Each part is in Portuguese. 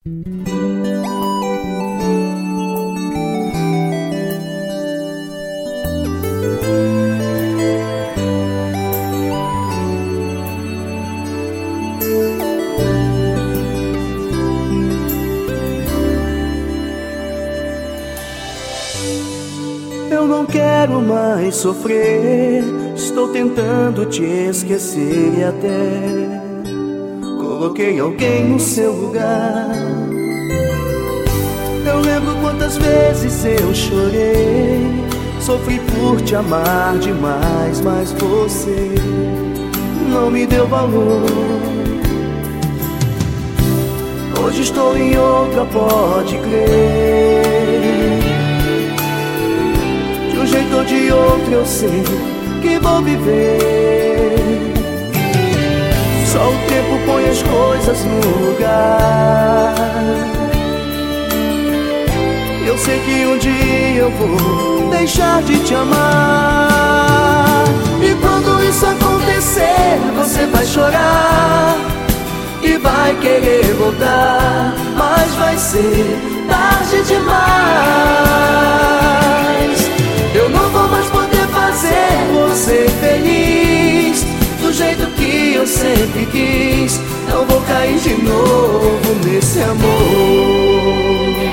Eu não quero mais sofrer, estou tentando te esquecer e até coloquei alguém no seu lugar. Eu lembro quantas vezes eu chorei, sofri por te amar demais, mas você não me deu valor. Hoje estou em outra, pode crer. De um jeito ou de outro eu sei que vou viver. Só o tempo põe as coisas no lugar. Eu sei que um dia eu vou deixar de te amar. E quando isso acontecer, você vai chorar e vai querer voltar, mas vai ser tarde demais. Eu não vou mais poder fazer você feliz do jeito que eu sempre quis. Não vou cair de novo nesse amor.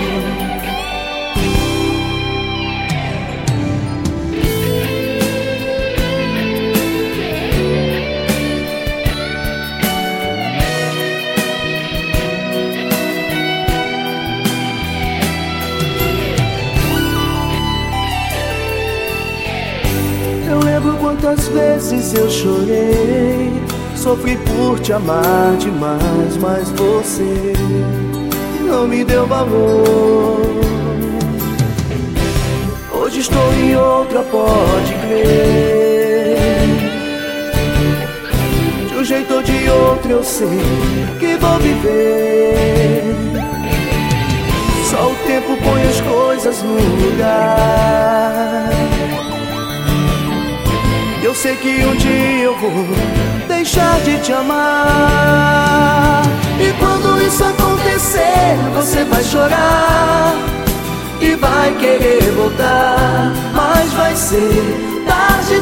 Eu lembro quantas vezes eu chorei, sofri por te amar demais, mas você não me deu valor. Hoje estou em outra, pode crer. De um jeito ou de outro eu sei que vou viver. Só o tempo põe as coisas no lugar. Eu sei que um dia eu vou deixar de te amar. E quando isso acontecer, você vai chorar e vai querer voltar, mas vai ser tarde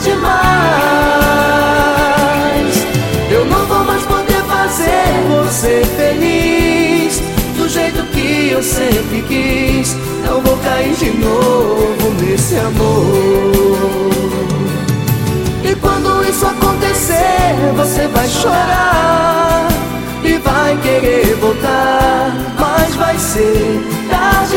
demais. Eu não vou mais poder fazer você feliz do jeito que eu sempre quis. Não vou cair de novo nesse amor. E quando isso acontecer, você vai chorar e vai querer voltar, mas vai ser tarde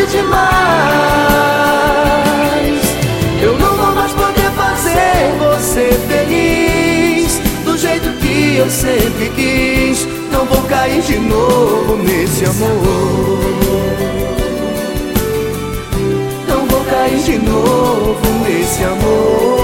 demais. Eu não vou mais poder fazer você feliz do jeito que eu sempre quis. Não vou cair de novo nesse amor. Não vou cair de novo nesse amor.